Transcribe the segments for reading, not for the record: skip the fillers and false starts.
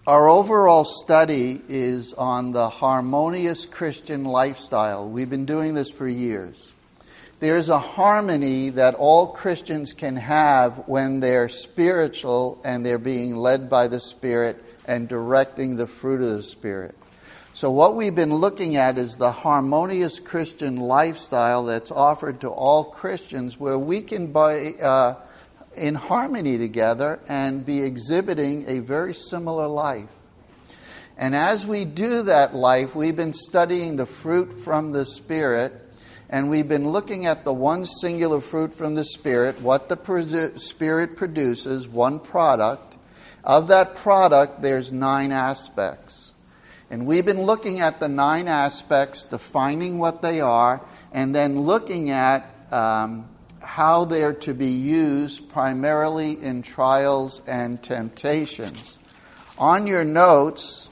Our overall study is on the harmonious Christian lifestyle. We've been doing this for years. There's a harmony that all Christians can have when they're spiritual and they're being led by the Spirit and directing the fruit of the Spirit. So what we've been looking at is the harmonious Christian lifestyle that's offered to all Christians, where we can be in harmony together and be exhibiting a very similar life. And as we do that life, we've been studying the fruit from the Spirit, and we've been looking at the one singular fruit from the Spirit, what the Spirit produces, one product. Of that product, there's 9 aspects. And we've been looking at the 9 aspects, defining what they are, and then looking at how they're to be used primarily in trials and temptations. On your notes,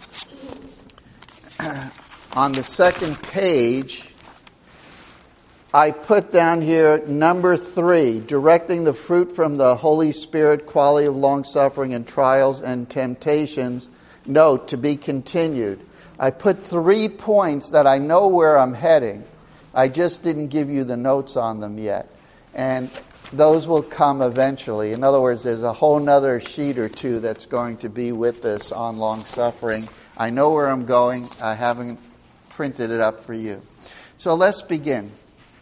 on the second page, I put down here number 3, directing the fruit from the Holy Spirit, quality of long-suffering in trials and temptations. Note, to be continued. I put 3 points that I know where I'm heading. I just didn't give you the notes on them yet. And those will come eventually. In other words, there's a whole nother sheet or 2 that's going to be with this on long-suffering. I know where I'm going. I haven't printed it up for you. So let's begin.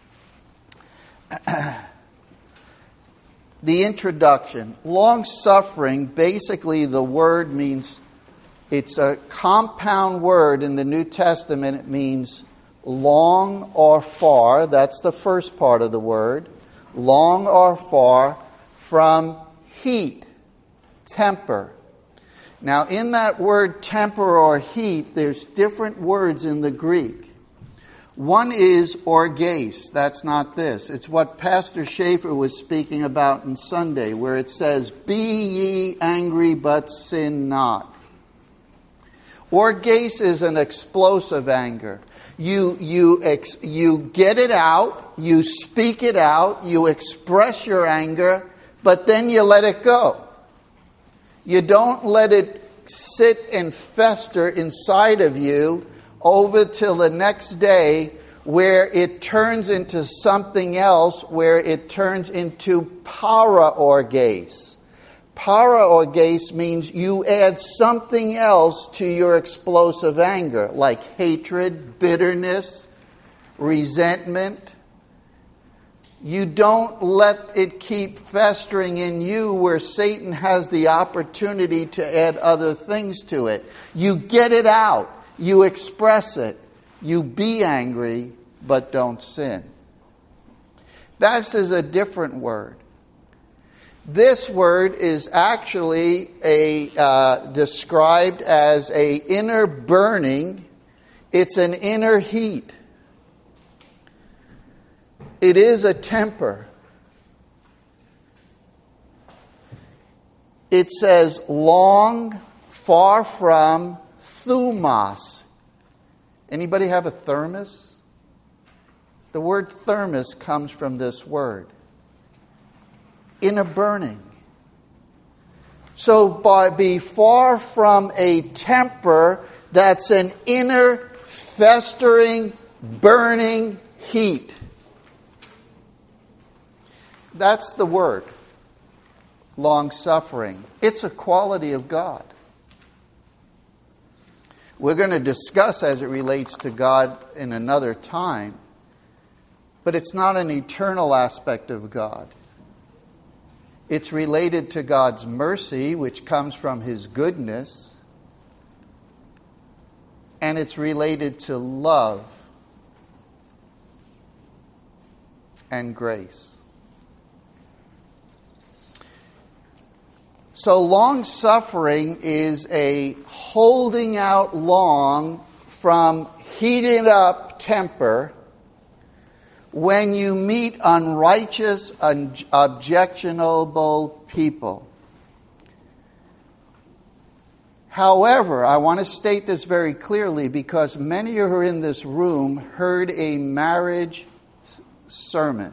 The introduction. Long-suffering, basically the word means, it's a compound word in the New Testament. It means long or far. That's the first part of the word. Long or far from heat, temper. Now, in that word temper or heat, there's different words in the Greek. One is orges. That's not this. It's what Pastor Schaefer was speaking about on Sunday, where it says, "Be ye angry, but sin not." Orges is an explosive anger. You get it out, you speak it out, you express your anger, but then you let it go. You don't let it sit and fester inside of you over till the next day, where it turns into something else, where it turns into paraorges. Paraorges means you add something else to your explosive anger, like hatred, bitterness, resentment. You don't let it keep festering in you where Satan has the opportunity to add other things to it. You get it out. You express it. You be angry, but don't sin. This is a different word. This word is actually described as an inner burning. It's an inner heat. It is a temper. It says long, far from, thumos. Anybody have a thermos? The word thermos comes from this word. Inner burning. So be far from a temper that's an inner festering, burning heat. That's the word. Long-suffering. It's a quality of God. We're going to discuss as it relates to God in another time, but it's not an eternal aspect of God. It's related to God's mercy, which comes from His goodness, and it's related to love and grace. So long-suffering is a holding out long from heated up temper when you meet unrighteous, objectionable people. However, I want to state this very clearly, because many who are in this room heard a marriage sermon,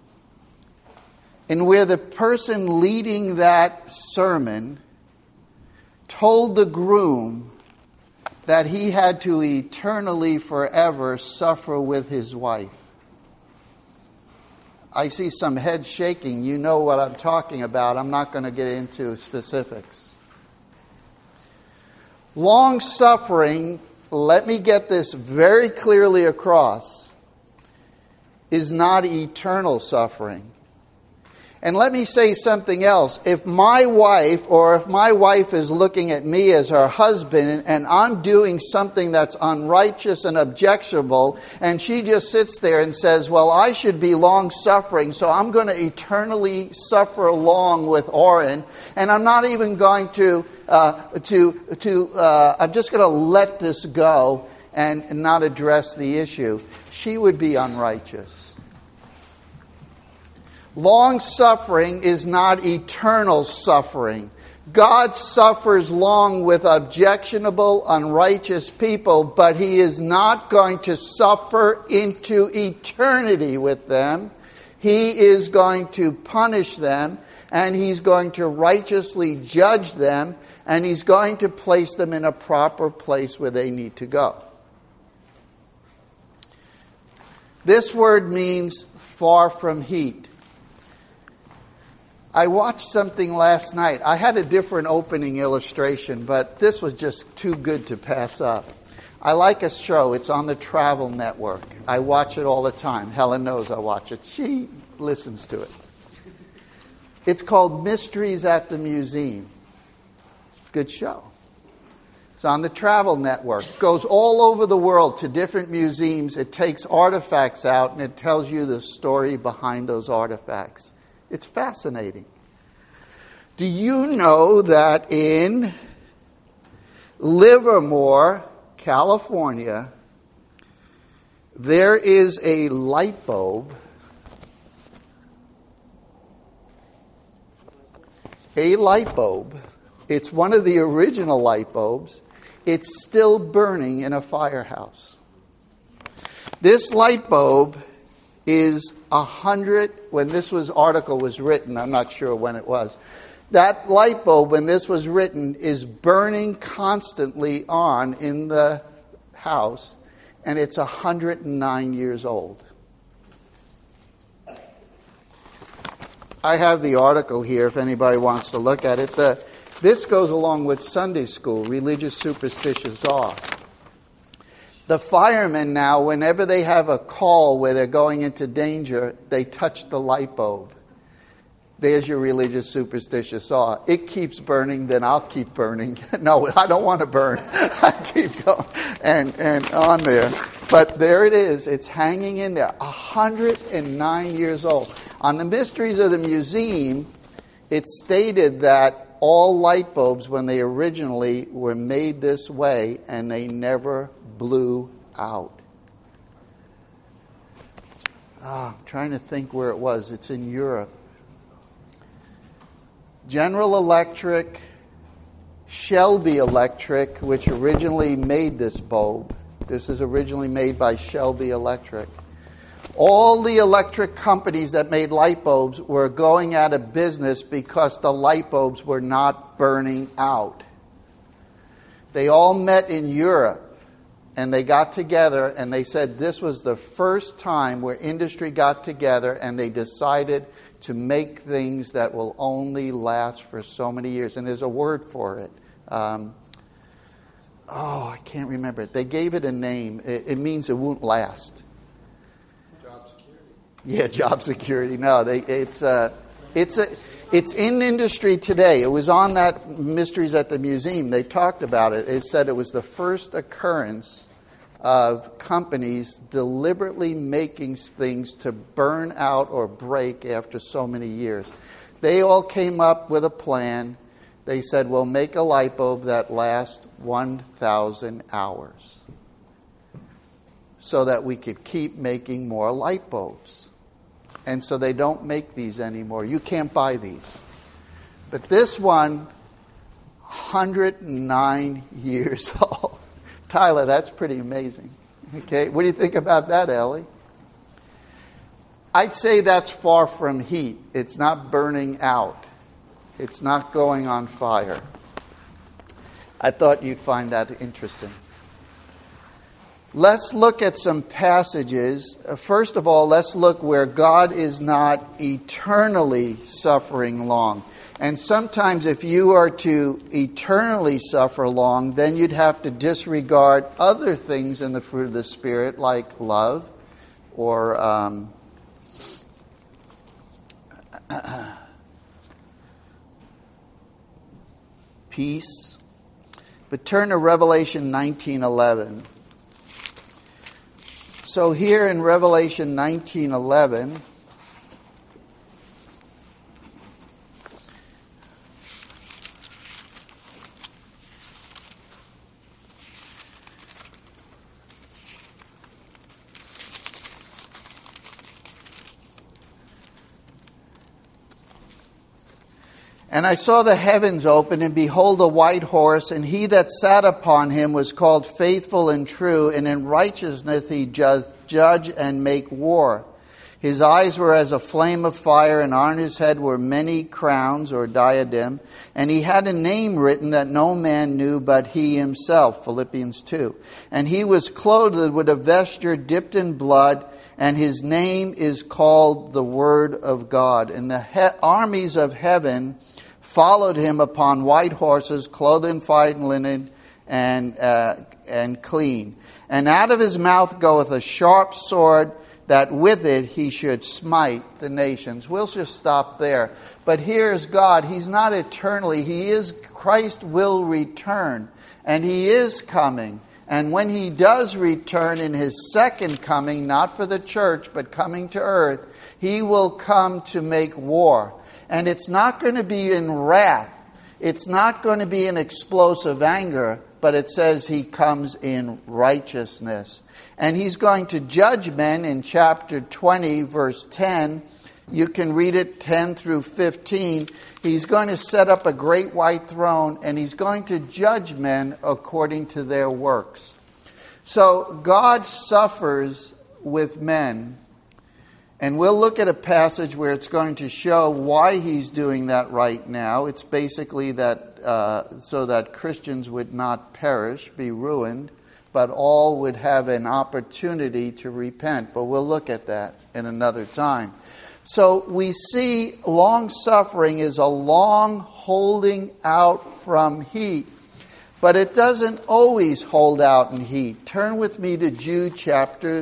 and where the person leading that sermon told the groom that he had to eternally, forever suffer with his wife. I see some heads shaking. You know what I'm talking about. I'm not going to get into specifics. Long suffering, let me get this very clearly across, is not eternal suffering. And let me say something else. If my wife is looking at me as her husband and I'm doing something that's unrighteous and objectionable, and she just sits there and says, well, I should be long suffering, so I'm going to eternally suffer along with Orrin, and I'm not even going I'm just going to let this go and not address the issue, she would be unrighteous. Long suffering is not eternal suffering. God suffers long with objectionable, unrighteous people, but He is not going to suffer into eternity with them. He is going to punish them, and He's going to righteously judge them, and He's going to place them in a proper place where they need to go. This word means far from heat. I watched something last night. I had a different opening illustration, but this was just too good to pass up. I like a show. It's on the Travel Network. I watch it all the time. Helen knows I watch it. She listens to it. It's called Mysteries at the Museum. Good show. It's on the Travel Network. It goes all over the world to different museums. It takes artifacts out and it tells you the story behind those artifacts. It's fascinating. Do you know that in Livermore, California, there is a light bulb, it's one of the original light bulbs, it's still burning in a firehouse. This light bulb is 100, when this article was written, I'm not sure when it was, that light bulb, when this was written, is burning constantly on in the house, and it's 109 years old. I have the article here if anybody wants to look at it. This goes along with Sunday school, religious superstitious awe. The firemen now, whenever they have a call where they're going into danger, they touch the light bulb. There's your religious superstitious awe. It keeps burning, then I'll keep burning. No, I don't want to burn. I keep going and on there. But there it is. It's hanging in there. 109 years old. On the Mysteries of the Museum, it's stated that all light bulbs, when they originally were made this way, and they never blew out. I'm trying to think where it was. It's in Europe. General Electric, Shelby Electric, which originally made this bulb. This is originally made by Shelby Electric. All the electric companies that made light bulbs were going out of business because the light bulbs were not burning out. They all met in Europe, and they got together, and they said this was the first time where industry got together and they decided to make things that will only last for so many years. And there's a word for it. I can't remember it. They gave it a name. It means it won't last. Job security. Yeah, job security. No, it's in industry today. It was on that Mysteries at the Museum. They talked about it. It said it was the first occurrence of companies deliberately making things to burn out or break after so many years. They all came up with a plan. They said, we'll make a light bulb that lasts 1,000 hours so that we could keep making more light bulbs. And so they don't make these anymore. You can't buy these. But this one, 109 years old. Tyler, that's pretty amazing. Okay, what do you think about that, Ellie? I'd say that's far from heat. It's not burning out. It's not going on fire. I thought you'd find that interesting. Let's look at some passages. First of all, let's look where God is not eternally suffering long. And sometimes if you are to eternally suffer long, then you'd have to disregard other things in the fruit of the Spirit, like love or peace. But turn to Revelation 19:11. So here in Revelation 19:11, and I saw the heavens open, and behold, a white horse, and he that sat upon him was called Faithful and True, and in righteousness he judge and make war. His eyes were as a flame of fire, and on his head were many crowns or diadem, and he had a name written that no man knew but he himself, Philippians 2. And he was clothed with a vesture dipped in blood, and his name is called the Word of God. And the armies of heaven followed him upon white horses, clothed in fine linen and clean. And out of his mouth goeth a sharp sword, that with it he should smite the nations. We'll just stop there. But here's God. He's not eternally. Christ will return. And he is coming. And when he does return in his second coming, not for the church, but coming to earth, he will come to make war. And it's not going to be in wrath. It's not going to be in explosive anger, but it says he comes in righteousness. And he's going to judge men in chapter 20, verse 10. You can read it 10 through 15. He's going to set up a great white throne, and he's going to judge men according to their works. So God suffers with men. And we'll look at a passage where it's going to show why he's doing that right now. It's basically that so that Christians would not perish, be ruined, but all would have an opportunity to repent. But we'll look at that in another time. So we see long suffering is a long holding out from heat. But it doesn't always hold out in heat. Turn with me to Jude chapter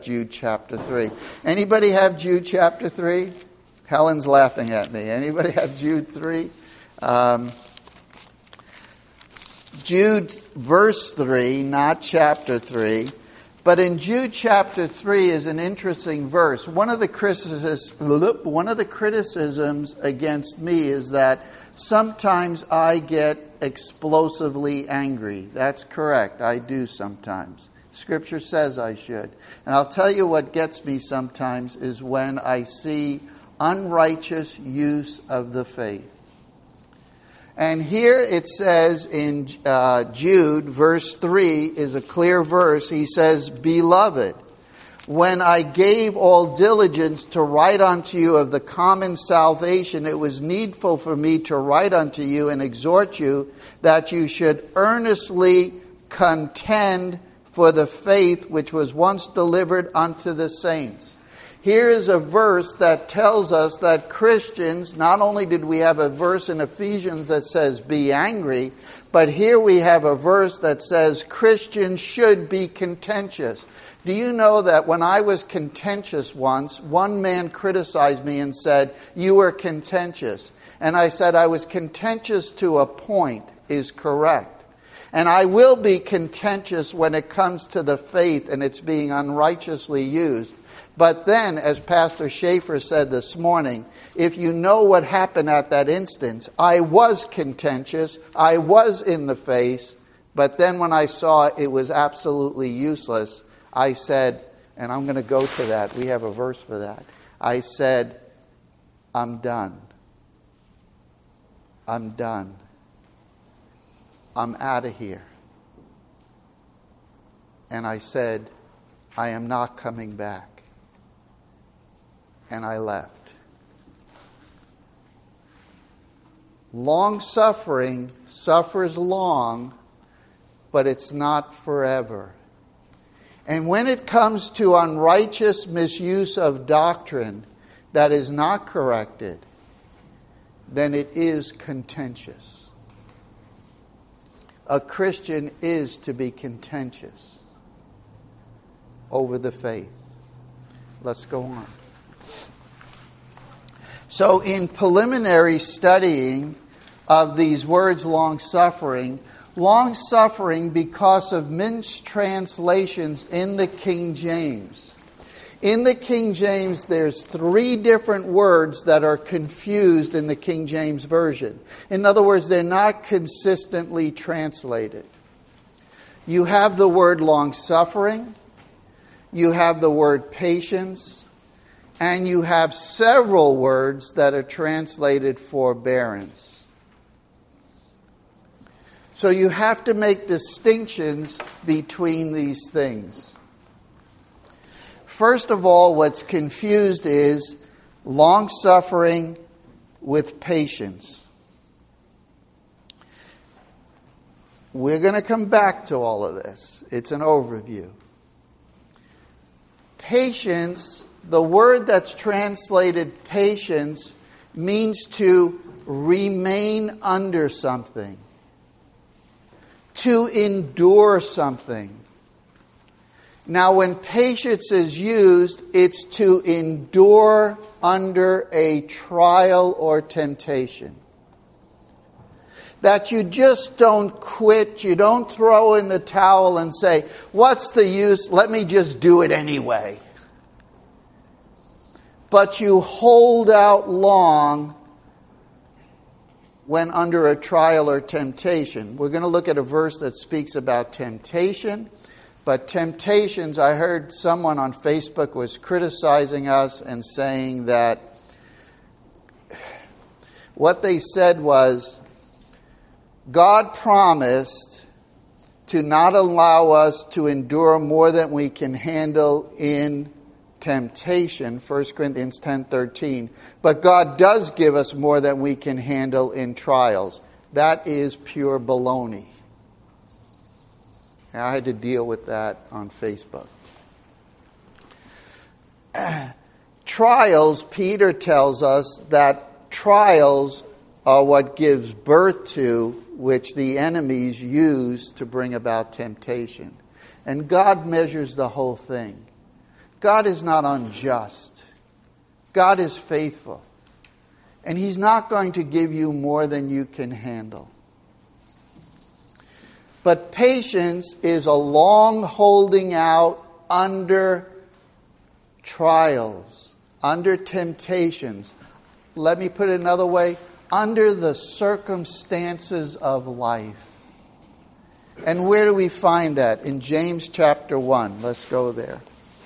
3. Anybody have Jude chapter 3? Helen's laughing at me. Anybody have Jude 3? Jude verse 3, not chapter 3. But in Jude chapter 3 is an interesting verse. One of the criticisms against me is that sometimes I get explosively angry. That's correct. I do sometimes. Scripture says I should. And I'll tell you what gets me sometimes is when I see unrighteous use of the faith. And here it says in Jude, verse 3 is a clear verse. He says, Beloved, when I gave all diligence to write unto you of the common salvation, it was needful for me to write unto you and exhort you that you should earnestly contend for the faith which was once delivered unto the saints. Here is a verse that tells us that Christians, not only did we have a verse in Ephesians that says, be angry, but here we have a verse that says Christians should be contentious. Do you know that when I was contentious once, one man criticized me and said, you were contentious. And I said, I was contentious to a point is correct. And I will be contentious when it comes to the faith and it's being unrighteously used. But then, as Pastor Schaefer said this morning, if you know what happened at that instance, I was contentious, I was in the face, but then when I saw it was absolutely useless, I said, and I'm going to go to that, we have a verse for that. I said, I'm done. I'm done. I'm out of here. And I said, I am not coming back. And I left. Long suffering suffers long but it's not forever. And when it comes to unrighteous misuse of doctrine that is not corrected, then it is contentious. A Christian is to be contentious over the faith. Let's go on. So in preliminary studying of these words long-suffering because of mistranslations in the King James. In the King James, there's 3 different words that are confused in the King James Version. In other words, they're not consistently translated. You have the word long-suffering, you have the word patience, and you have several words that are translated forbearance. So you have to make distinctions between these things. First of all, what's confused is long-suffering with patience. We're going to come back to all of this. It's an overview. Patience, the word that's translated patience, means to remain under something, to endure something. Now, when patience is used, it's to endure under a trial or temptation. That you just don't quit, you don't throw in the towel and say, what's the use? Let me just do it anyway. But you hold out long when under a trial or temptation. We're going to look at a verse that speaks about temptation. But temptations, I heard someone on Facebook was criticizing us and saying that what they said was, God promised to not allow us to endure more than we can handle in temptation, 1 Corinthians 10:13. But God does give us more than we can handle in trials. That is pure baloney. I had to deal with that on Facebook. Trials, Peter tells us that trials are what gives birth to, which the enemies use to bring about temptation. And God measures the whole thing. God is not unjust. God is faithful. And He's not going to give you more than you can handle. But patience is a long holding out under trials, under temptations. Let me put it another way, under the circumstances of life. And where do we find that? In James chapter 1. Let's go there.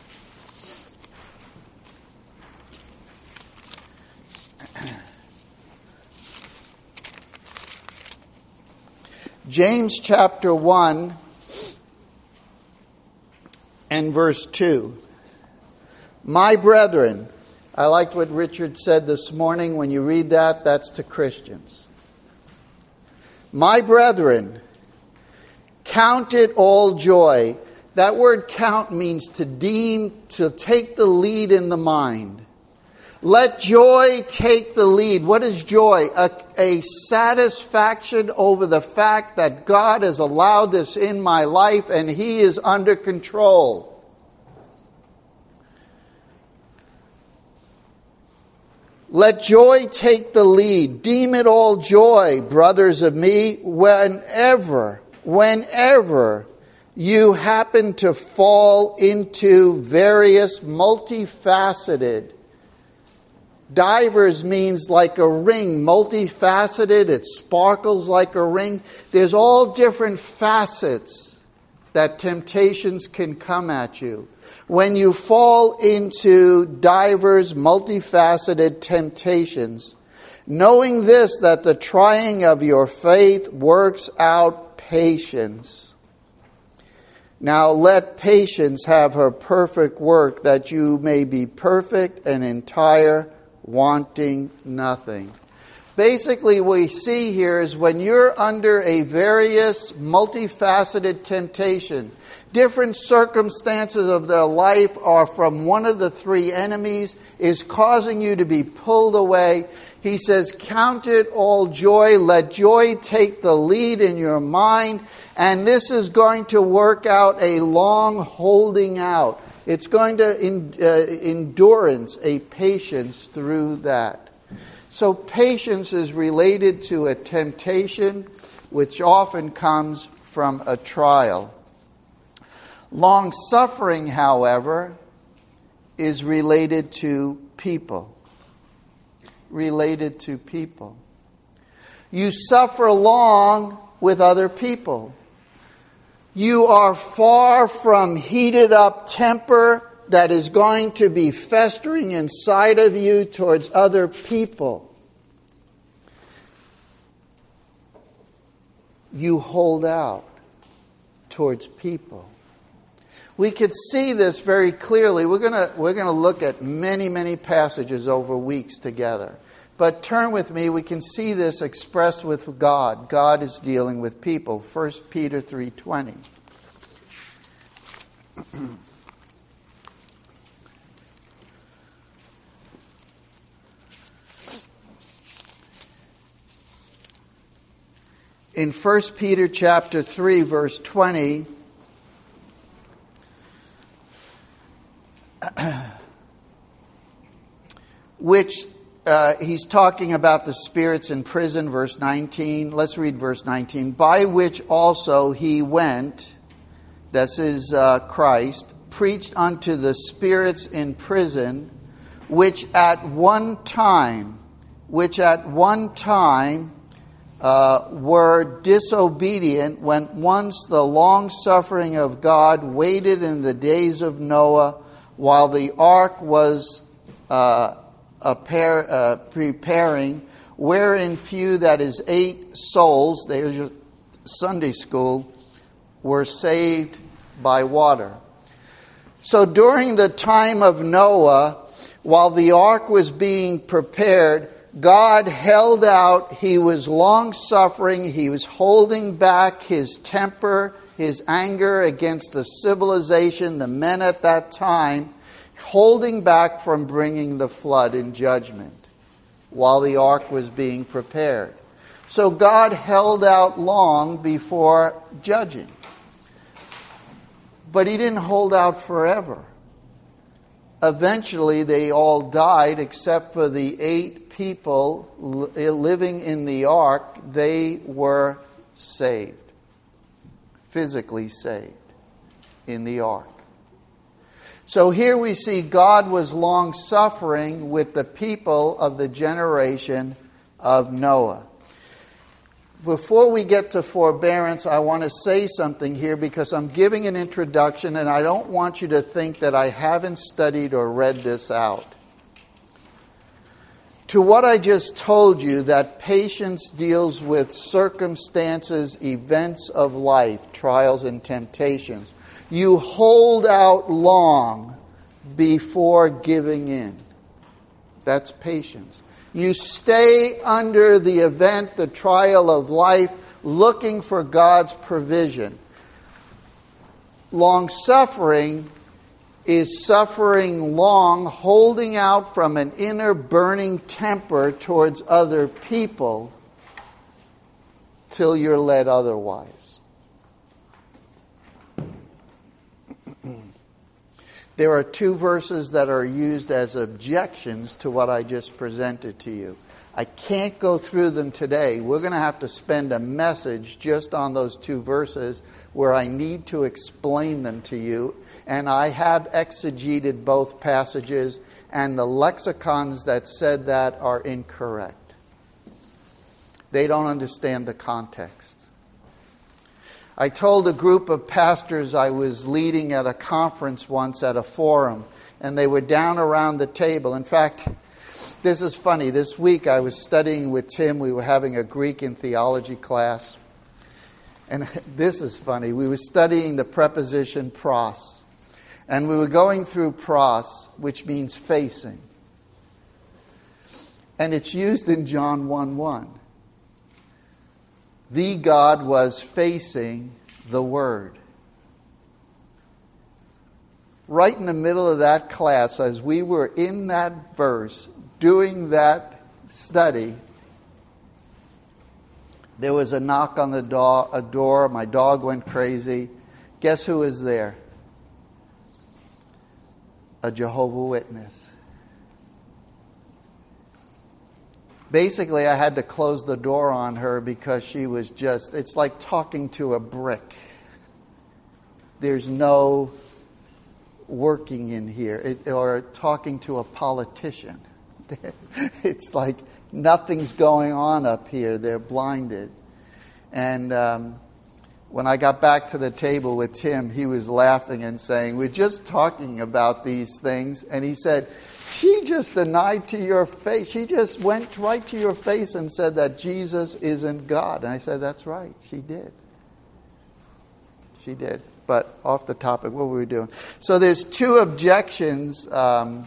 James chapter 1 and verse 2. My brethren, I liked what Richard said this morning. When you read that, that's to Christians. My brethren, count it all joy. That word count means to deem, to take the lead in the mind. Let joy take the lead. What is joy? A satisfaction over the fact that God has allowed this in my life and He is under control. Let joy take the lead. Deem it all joy, brothers of me, whenever you happen to fall into various multifaceted. Divers means like a ring, multifaceted, it sparkles like a ring. There's all different facets that temptations can come at you. When you fall into divers, multifaceted temptations, knowing this, that the trying of your faith works out patience. Now let patience have her perfect work, that you may be perfect and entire, wanting nothing. Basically, what we see here is when you're under a various, multifaceted temptation, different circumstances of their life are from one of the three enemies, is causing you to be pulled away. He says, count it all joy. Let joy take the lead in your mind. And this is going to work out a long holding out. It's going to endurance, a patience through that. So patience is related to a temptation, which often comes from a trial. Long-suffering, however, is related to people. Related to people. You suffer long with other people. You are far from heated up temper that is going to be festering inside of you towards other people. You hold out towards people. We could see this very clearly. We're going to look at many passages over weeks together. But turn with me, we can see this expressed with God. God is dealing with people. 1 Peter 3:20. In 1 Peter chapter 3, verse 20, which he's talking about the spirits in prison, verse 19. Let's read verse 19. By which also he went, this is Christ, preached unto the spirits in prison, which at one time were disobedient when once the long suffering of God waited in the days of Noah, while the ark was preparing, wherein few, that is 8 souls, there's your Sunday school, were saved by water. So during the time of Noah, while the ark was being prepared, God held out. He was long-suffering. He was holding back his temper, his anger against the civilization, the men at that time, holding back from bringing the flood in judgment while the ark was being prepared. So God held out long before judging. But he didn't hold out forever. Eventually, they all died except for the 8 people living in the ark. They were saved, physically saved in the ark. So here we see God was long-suffering with the people of the generation of Noah. Before we get to forbearance, I want to say something here because I'm giving an introduction and I don't want you to think that I haven't studied or read this out. To what I just told you, that patience deals with circumstances, events of life, trials and temptations. You hold out long before giving in. That's patience. You stay under the event, the trial of life, looking for God's provision. Long-suffering is suffering long, holding out from an inner burning temper towards other people till you're led otherwise. There are 2 verses that are used as objections to what I just presented to you. I can't go through them today. We're going to have to spend a message just on those 2 verses where I need to explain them to you. And I have exegeted both passages, and the lexicons that said that are incorrect. They don't understand the context. I told a group of pastors I was leading at a conference once at a forum, and they were down around the table. In fact, this is funny. This week I was studying with Tim. We were having a Greek and theology class. And this is funny. We were studying the preposition pros. And we were going through pros, which means facing. And it's used in John 1:1. The God was facing the Word. Right in the middle of that class, as we were in that verse, doing that study, there was a knock on the door. My dog went crazy. Guess who was there? A Jehovah's Witness. Basically, I had to close the door on her because she was just, it's like talking to a brick. There's no working in here, or talking to a politician. It's like nothing's going on up here. They're blinded. And when I got back to the table with Tim, he was laughing and saying, we're just talking about these things. And he said, she just denied to your face. She just went right to your face and said that Jesus isn't God. And I said, that's right. She did. She did. But off the topic, what were we doing? So there's two objections to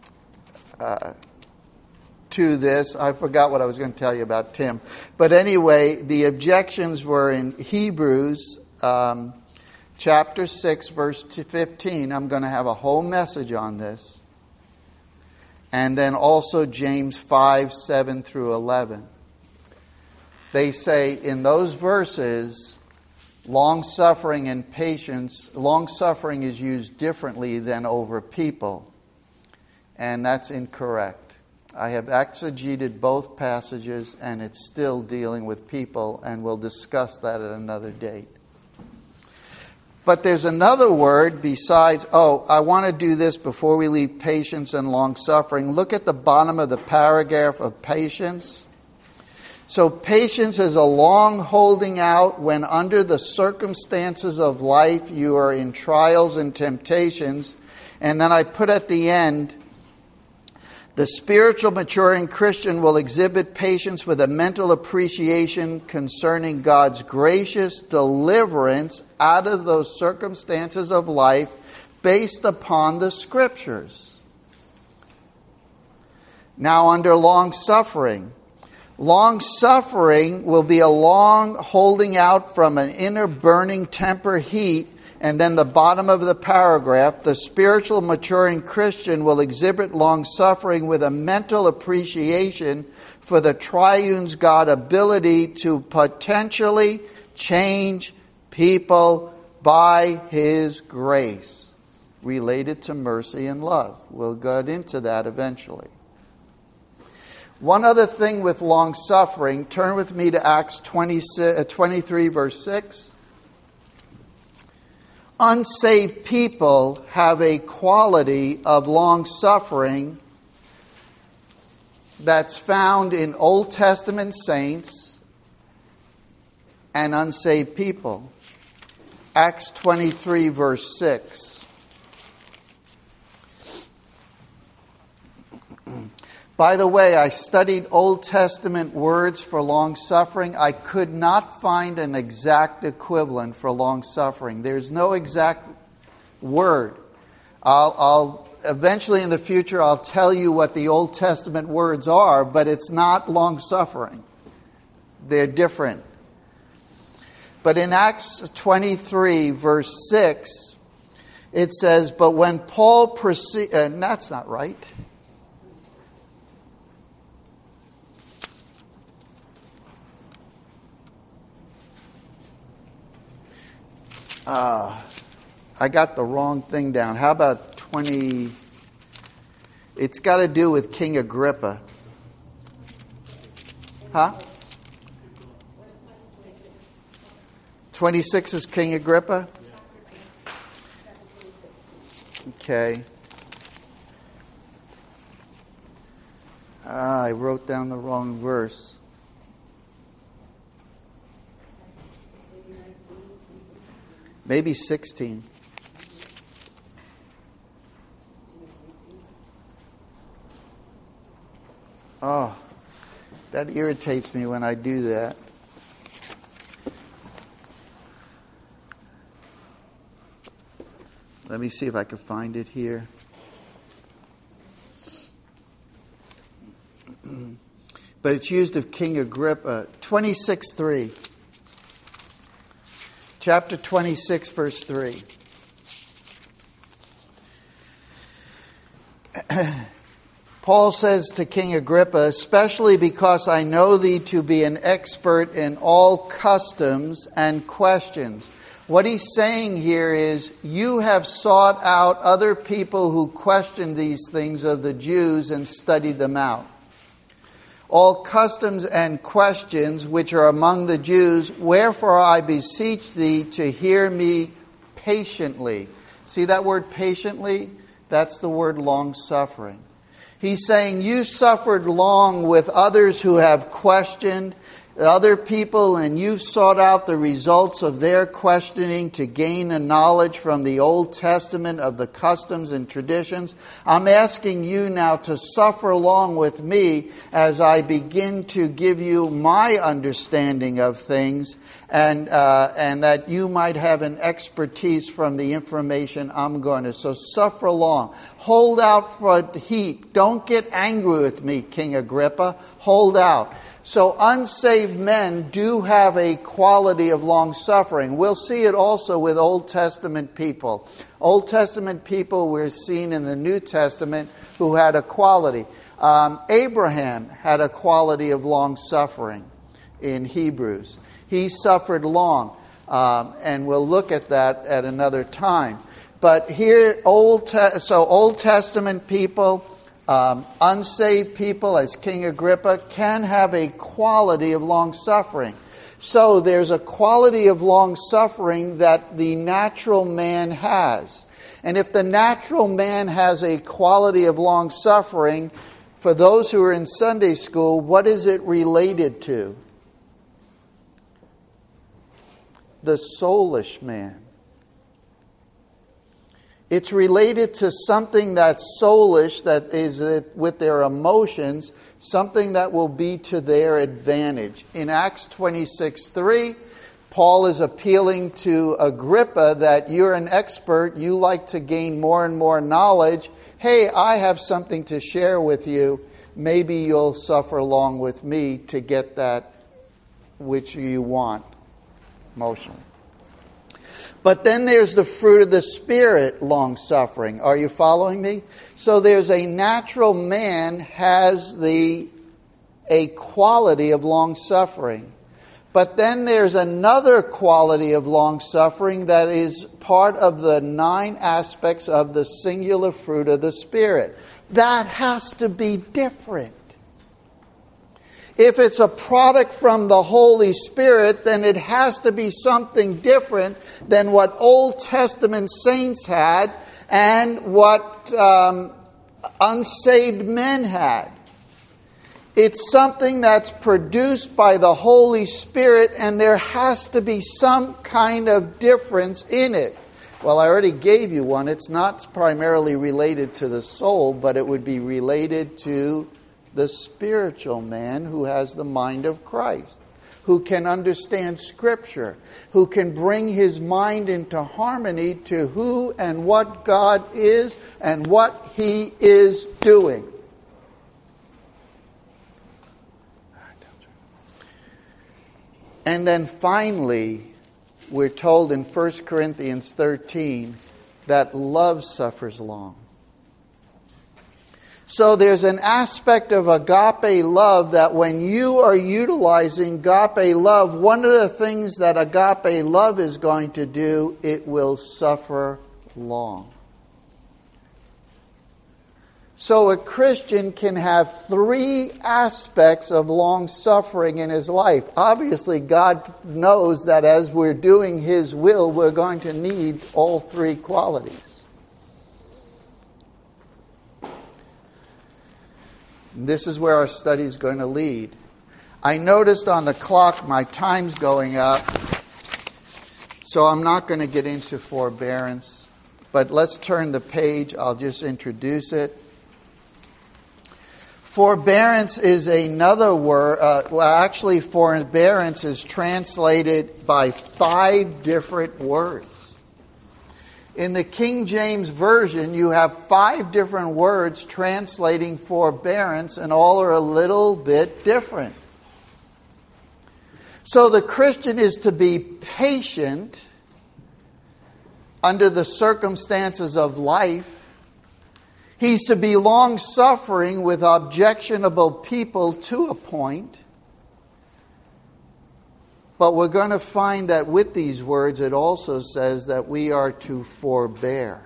this. I forgot what I was going to tell you about Tim. But anyway, the objections were in Hebrews chapter 6, verse 15. I'm going to have a whole message on this. And then also James 5, 7 through 11. They say in those verses, long-suffering and patience, long-suffering is used differently than over people. And that's incorrect. I have exegeted both passages, and it's still dealing with people, and we'll discuss that at another date. But there's another word besides, I want to do this before we leave patience and long-suffering. Look at the bottom of the paragraph of patience. So patience is a long holding out when under the circumstances of life you are in trials and temptations. And then I put at the end, the spiritual maturing Christian will exhibit patience with a mental appreciation concerning God's gracious deliverance out of those circumstances of life based upon the Scriptures. Now, under long-suffering. Long-suffering will be a long holding out from an inner burning temper heat. And then the bottom of the paragraph, the spiritual maturing Christian will exhibit long-suffering with a mental appreciation for the triune God's ability to potentially change people by His grace, related to mercy and love. We'll get into that eventually. One other thing with long-suffering, turn with me to Acts 23, verse 6. Unsaved people have a quality of long-suffering that's found in Old Testament saints and unsaved people. Acts 23, verse 6. By the way, I studied Old Testament words for long-suffering. I could not find an exact equivalent for long-suffering. There's no exact word. I'll eventually in the future, I'll tell you what the Old Testament words are, but it's not long-suffering. They're different. But in Acts 23, verse 6, it says, but when Paul proceeded... that's not right. I got the wrong thing down. How about 20? It's got to do with King Agrippa. Huh? 26 is King Agrippa? Okay. I wrote down the wrong verse. Maybe 16. Oh, that irritates me when I do that. Let me see if I can find it here. but it's used of King Agrippa. 26:3. Chapter 26, verse 3. Paul says to King Agrippa, especially because I know thee to be an expert in all customs and questions. What he's saying here is, you have sought out other people who question these things of the Jews and studied them out. All customs and questions which are among the Jews, wherefore I beseech thee to hear me patiently. See that word patiently? That's the word long-suffering. He's saying you suffered long with others who have questioned other people, and you've sought out the results of their questioning to gain a knowledge from the Old Testament of the customs and traditions. I'm asking you now to suffer along with me as I begin to give you my understanding of things, and that you might have an expertise from the information I'm going to. So suffer along. Hold out for heat. Don't get angry with me, King Agrippa. Hold out. So unsaved men do have a quality of long-suffering. We'll see it also with Old Testament people. Old Testament people we're seeing in the New Testament who had a quality. Abraham had a quality of long-suffering in Hebrews. He suffered long, and we'll look at that at another time. But here, Old Testament people, unsaved people, as King Agrippa, can have a quality of long-suffering. So there's a quality of long-suffering that the natural man has. And if the natural man has a quality of long-suffering, for those who are in Sunday school, what is it related to? The soulish man. It's related to something that's soulish, that is with their emotions, something that will be to their advantage. In Acts 26:3, Paul is appealing to Agrippa that you're an expert, you like to gain more and more knowledge. Hey, I have something to share with you. Maybe you'll suffer along with me to get that which you want emotionally. But then there's the fruit of the Spirit, long-suffering. Are you following me? So there's a natural man has a quality of long-suffering. But then there's another quality of long-suffering that is part of the 9 aspects of the singular fruit of the Spirit. That has to be different. If it's a product from the Holy Spirit, then it has to be something different than what Old Testament saints had and what unsaved men had. It's something that's produced by the Holy Spirit, and there has to be some kind of difference in it. Well, I already gave you one. It's not primarily related to the soul, but it would be related to the spiritual man who has the mind of Christ, who can understand Scripture, who can bring his mind into harmony to who and what God is and what He is doing. And then finally, we're told in 1 Corinthians 13 that love suffers long. So there's an aspect of agape love that when you are utilizing agape love, one of the things that agape love is going to do, it will suffer long. So a Christian can have 3 aspects of long suffering in his life. Obviously, God knows that as we're doing His will, we're going to need all 3 qualities. This is where our study is going to lead. I noticed on the clock my time's going up, so I'm not going to get into forbearance. But let's turn the page. I'll just introduce it. Forbearance is another word. Actually, forbearance is translated by 5 different words. In the King James Version, you have 5 different words translating forbearance, and all are a little bit different. So the Christian is to be patient under the circumstances of life. He's to be long-suffering with objectionable people to a point. But we're going to find that with these words, it also says that we are to forbear.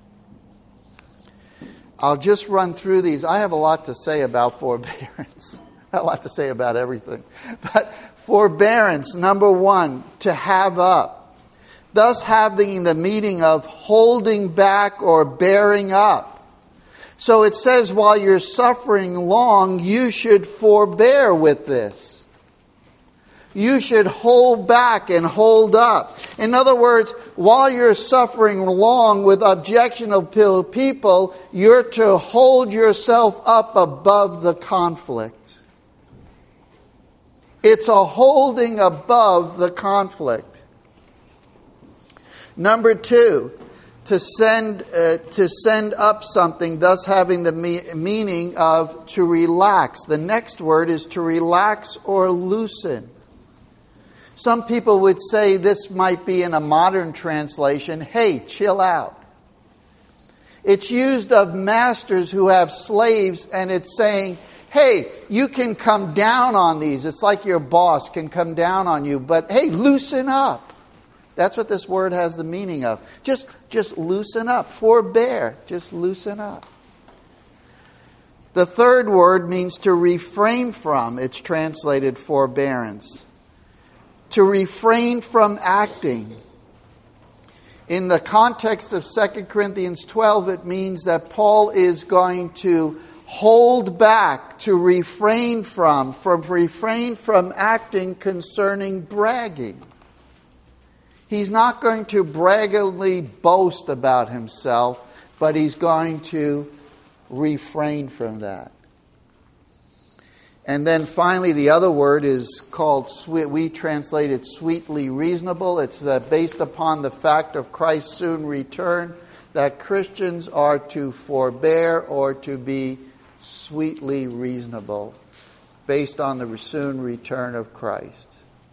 I'll just run through these. I have a lot to say about forbearance. I have a lot to say about everything. But forbearance, number 1, to have up. Thus having the meaning of holding back or bearing up. So it says while you're suffering long, you should forbear with this. You should hold back and hold up. In other words, while you're suffering long with objectionable people, you're to hold yourself up above the conflict. It's a holding above the conflict. Number 2, to send up something, thus having the meaning of to relax. The next word is to relax or loosen. Some people would say this might be in a modern translation, hey, chill out. It's used of masters who have slaves, and it's saying, hey, you can come down on these. It's like your boss can come down on you, but hey, loosen up. That's what this word has the meaning of. Just loosen up. Forbear. Just loosen up. The third word means to refrain from. It's translated forbearance. To refrain from acting. In the context of 2 Corinthians 12, it means that Paul is going to hold back, to refrain from acting concerning bragging. He's not going to braggingly boast about himself, but he's going to refrain from that. And then finally, the other word is called sweet. We translate it sweetly reasonable. It's based upon the fact of Christ's soon return, that Christians are to forbear or to be sweetly reasonable, based on the soon return of Christ.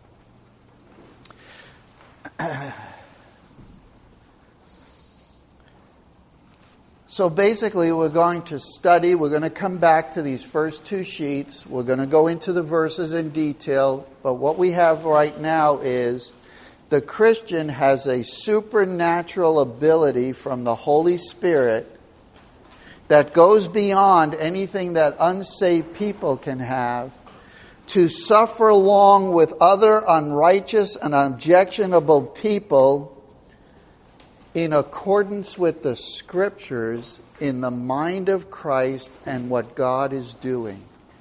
So basically we're going to come back to these first 2 sheets. We're going to go into the verses in detail. But what we have right now is the Christian has a supernatural ability from the Holy Spirit that goes beyond anything that unsaved people can have, to suffer long with other unrighteous and objectionable people in accordance with the Scriptures, in the mind of Christ and what God is doing.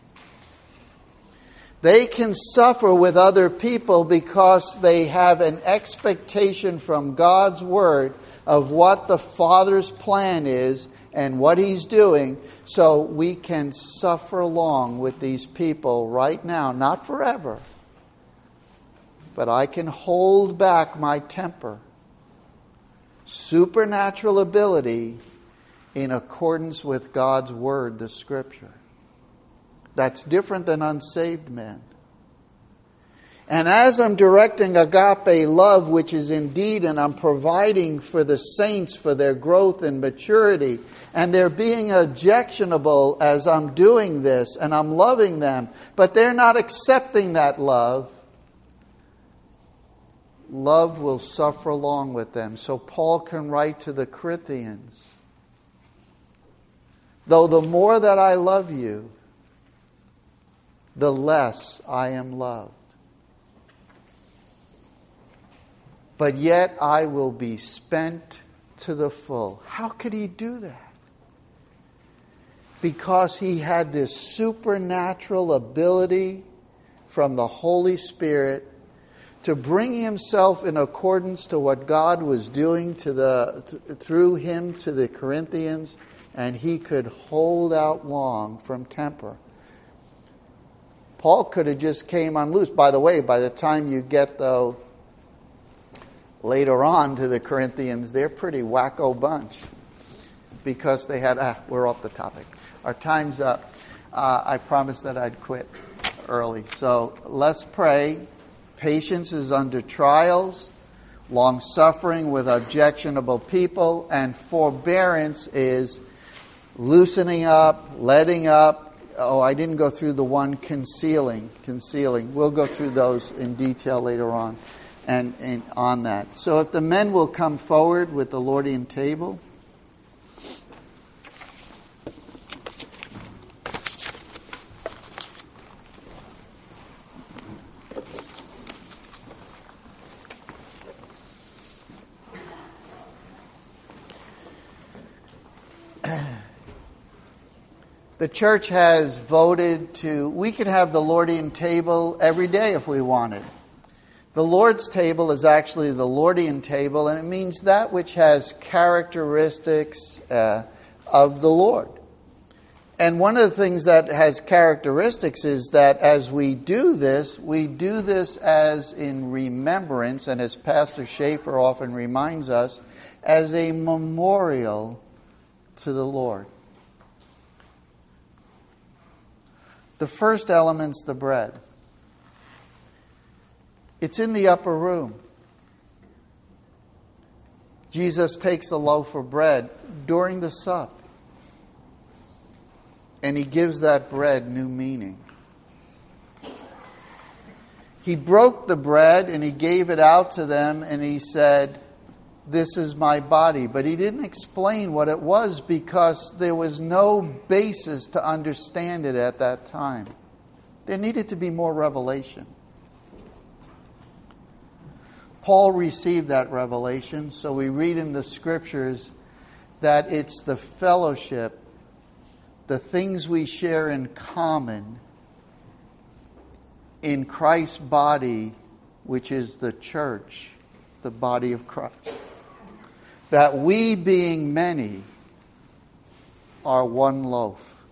They can suffer with other people because they have an expectation from God's Word of what the Father's plan is and what He's doing. So we can suffer long with these people right now, not forever. But I can hold back my temper. Supernatural ability in accordance with God's Word, the Scripture. That's different than unsaved men. And as I'm directing agape love, which is indeed, and I'm providing for the saints for their growth and maturity, and they're being objectionable as I'm doing this, and I'm loving them, but they're not accepting that love, love will suffer along with them. So Paul can write to the Corinthians, though the more that I love you, the less I am loved. But yet I will be spent to the full. How could he do that? Because he had this supernatural ability from the Holy Spirit to bring himself in accordance to what God was doing through him to the Corinthians, and he could hold out long from temper. Paul could have just came unloosed. By the way, by the time you get, though, later on to the Corinthians, they're a pretty wacko bunch because they had, we're off the topic. Our time's up. I promised that I'd quit early. So let's pray. Patience is under trials, long-suffering with objectionable people, and forbearance is loosening up, letting up. Oh, I didn't go through the one concealing. We'll go through those in detail later on and on that. So if the men will come forward with the Lordian table. The church has voted we could have the Lordian table every day if we wanted. The Lord's table is actually the Lordian table, and it means that which has characteristics of the Lord. And one of the things that has characteristics is that as we do this as in remembrance, and as Pastor Schaefer often reminds us, as a memorial to the Lord. The first element's the bread. It's in the upper room. Jesus takes a loaf of bread during the sup, and he gives that bread new meaning. He broke the bread and he gave it out to them, and he said, "This is my body." But he didn't explain what it was because there was no basis to understand it at that time. There needed to be more revelation. Paul received that revelation, so we read in the scriptures that it's the fellowship, the things we share in common in Christ's body, which is the church, the body of Christ. That we, being many, are one loaf.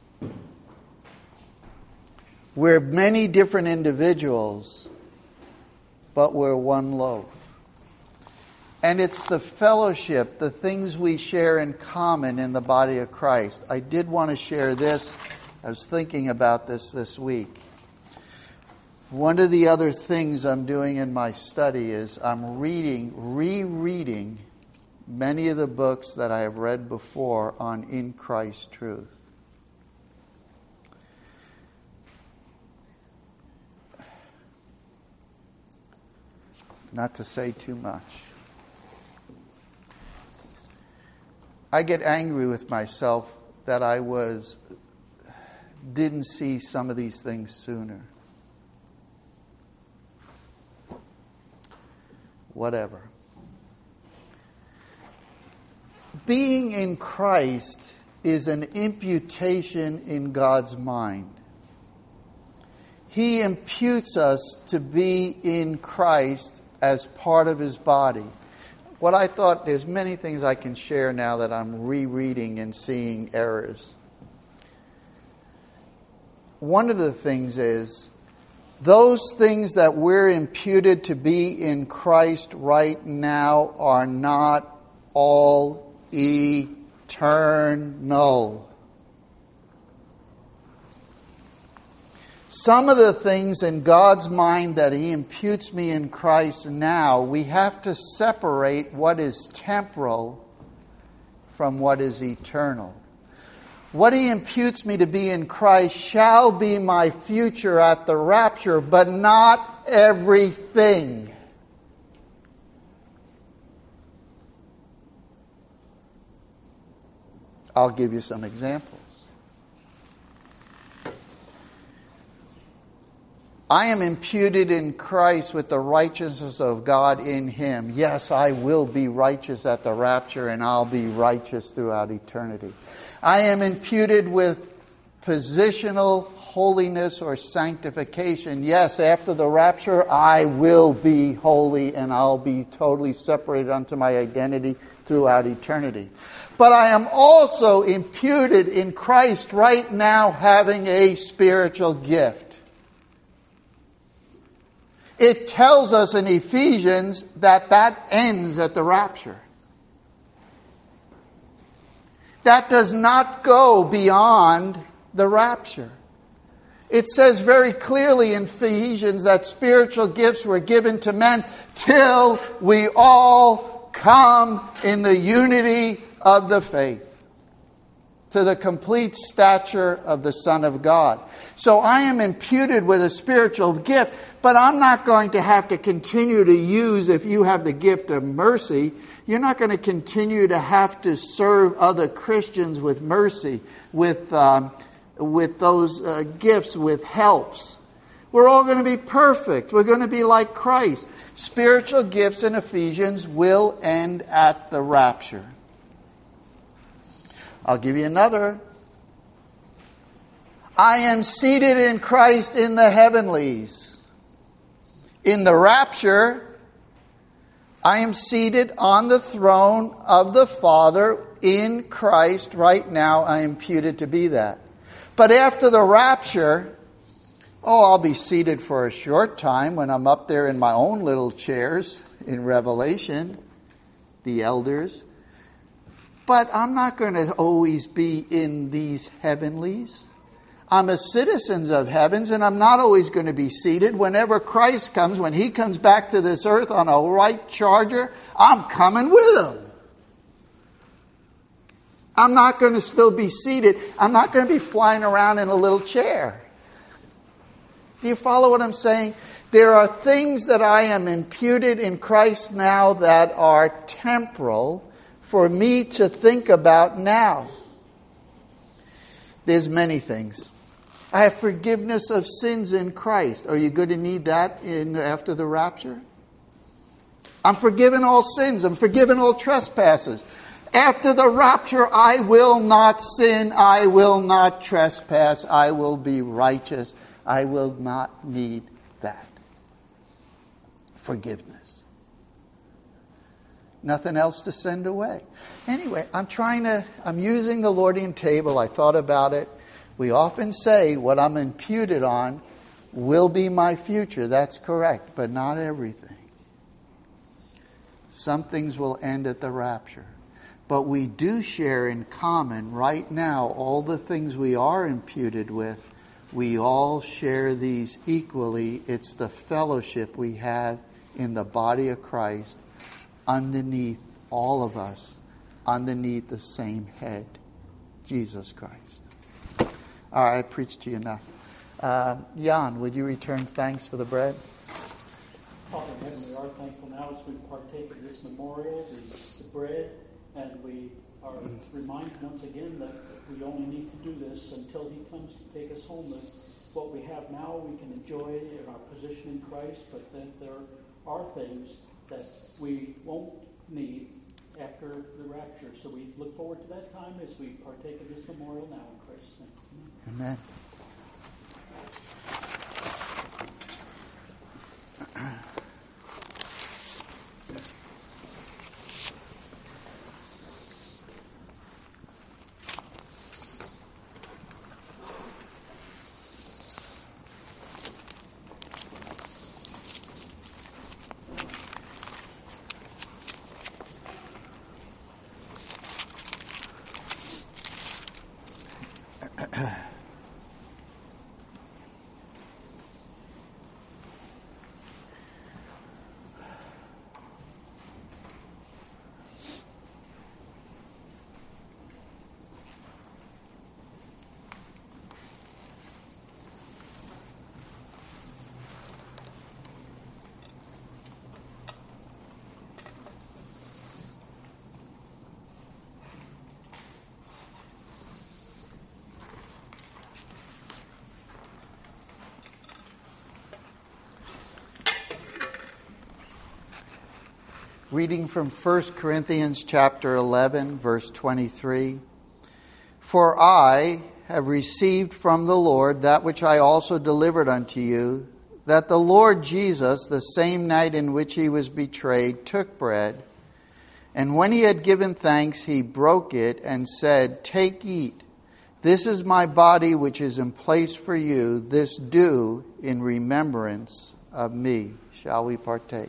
We're many different individuals, but we're one loaf. And it's the fellowship, the things we share in common in the body of Christ. I did want to share this. I was thinking about this week. One of the other things I'm doing in my study is I'm rereading many of the books that I have read before on In Christ truth. Not to say too much. I get angry with myself that I didn't see some of these things sooner. Whatever. Being in Christ is an imputation in God's mind. He imputes us to be in Christ as part of his body. What I thought, there's many things I can share now that I'm rereading and seeing errors. One of the things is, those things that we're imputed to be in Christ right now are not all eternal. Some of the things in God's mind that he imputes me in Christ now, we have to separate what is temporal from what is eternal. What he imputes me to be in Christ shall be my future at the rapture, but not everything. I'll give you some examples. I am imputed in Christ with the righteousness of God in him. Yes, I will be righteous at the rapture, and I'll be righteous throughout eternity. I am imputed with positional holiness or sanctification. Yes, after the rapture, I will be holy, and I'll be totally separated unto my identity throughout eternity. But I am also imputed in Christ right now, having a spiritual gift. it tells us in Ephesians that ends at the rapture. That does not go beyond the rapture. It says very clearly in Ephesians that spiritual gifts were given to men till we all come in the unity of the faith, to the complete stature of the Son of God. So I am imputed with a spiritual gift, but I'm not going to have to continue to use, if you have the gift of mercy, you're not going to continue to have to serve other Christians with mercy, with those gifts, with helps. We're all going to be perfect. We're going to be like Christ. Spiritual gifts in Ephesians will end at the rapture. I'll give you another. I am seated in Christ in the heavenlies. In the rapture, I am seated on the throne of the Father in Christ. Right now, I am imputed to be that. But after the rapture, I'll be seated for a short time when I'm up there in my own little chairs in Revelation, the elders. But I'm not going to always be in these heavenlies. I'm a citizen of heavens, and I'm not always going to be seated. Whenever Christ comes, when He comes back to this earth on a white charger, I'm coming with Him. I'm not going to still be seated. I'm not going to be flying around in a little chair. Do you follow what I'm saying? There are things that I am imputed in Christ now that are temporal for me to think about now. There's many things. I have forgiveness of sins in Christ. Are you going to need that after the rapture? I'm forgiven all sins. I'm forgiven all trespasses. After the rapture, I will not sin. I will not trespass. I will be righteous. I will not need that. Forgiveness. Nothing else to send away. Anyway, I'm using the Lordian table. I thought about it. We often say what I'm imputed on will be my future. That's correct, but not everything. Some things will end at the rapture. But we do share in common right now all the things we are imputed with. We all share these equally. It's the fellowship we have in the body of Christ underneath all of us, underneath the same head, Jesus Christ. All right, I preached to you enough. Jan, would you return thanks for the bread? Father in heaven, we are thankful now as we partake of this memorial, the bread, and we are reminded once again that we only need to do this until He comes to take us home. That what we have now we can enjoy in our position in Christ, but that there are things that we won't need after the rapture. So we look forward to that time as we partake of this memorial now in Christ's name. Amen. Reading from 1 Corinthians chapter 11, verse 23. For I have received from the Lord that which I also delivered unto you, that the Lord Jesus, the same night in which He was betrayed, took bread, and when He had given thanks, He broke it and said, Take, eat. This is my body which is in place for you. This do in remembrance of me. Shall we partake?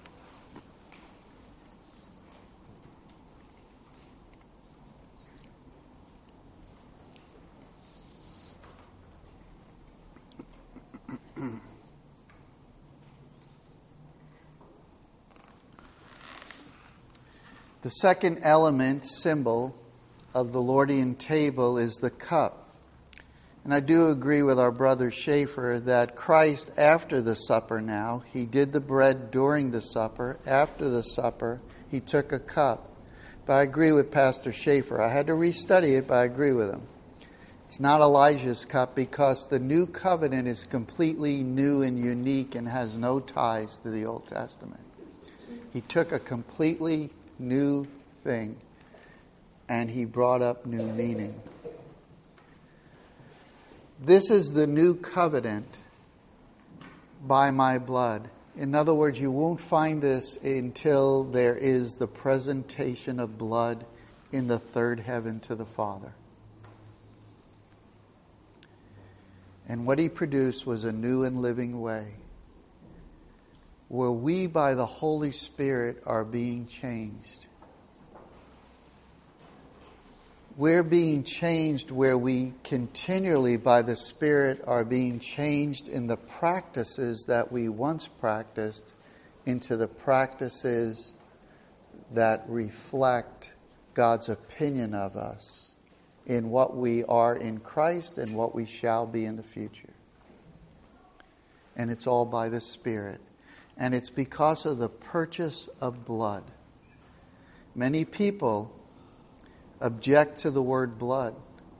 The second element, symbol, of the Lordian table is the cup. And I do agree with our brother Schaefer that Christ, after the supper now, he did the bread during the supper. After the supper, he took a cup. But I agree with Pastor Schaefer. I had to restudy it, but I agree with him. It's not Elijah's cup because the new covenant is completely new and unique and has no ties to the Old Testament. He took a completely new thing and he brought up new meaning. This is the new covenant by my blood. In other words, you won't find this until there is the presentation of blood in the third heaven to the Father. And what he produced was a new and living way, where we by the Holy Spirit are being changed. We're being changed where we continually by the Spirit are being changed in the practices that we once practiced into the practices that reflect God's opinion of us in what we are in Christ and what we shall be in the future. And it's all by the Spirit. And it's because of the purchase of blood. Many people object to the word blood.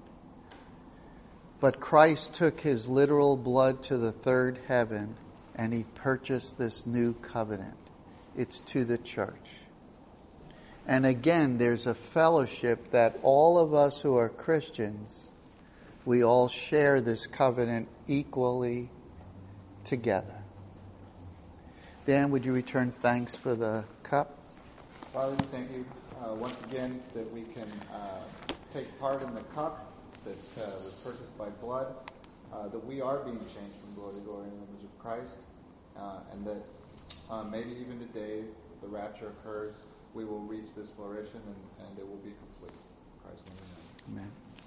But Christ took his literal blood to the third heaven and he purchased this new covenant. It's to the church. And again, there's a fellowship that all of us who are Christians, we all share this covenant equally together. Dan, would you return thanks for the cup? Father, we thank you once again that we can take part in the cup that was purchased by blood, that we are being changed from glory to glory in the image of Christ, and that maybe even today the rapture occurs, we will reach this flourishing and it will be complete. In Christ's name,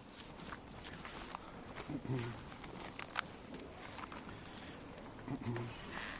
amen.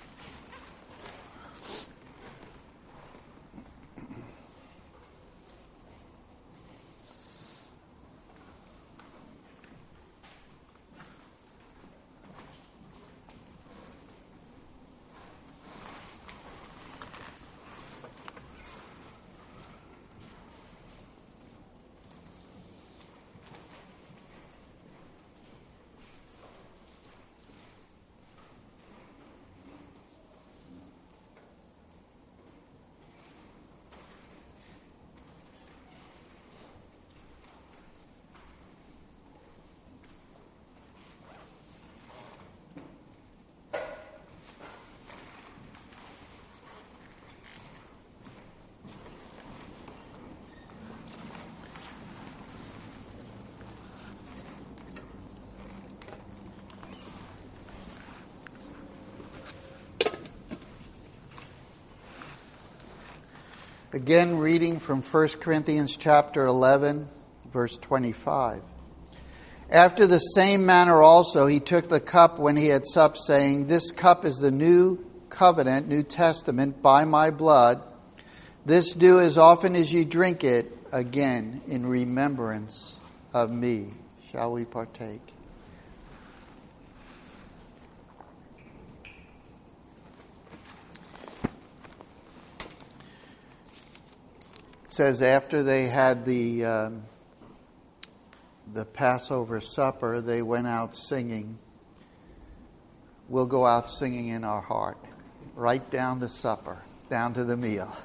Again, reading from 1 Corinthians chapter 11, verse 25. After the same manner also he took the cup when he had supped, saying, "This cup is the new covenant, New Testament, by my blood. This do as often as you drink it, again in remembrance of me." Shall we partake? It says after they had the Passover supper, they went out singing. We'll go out singing in our heart, right down to supper, down to the meal.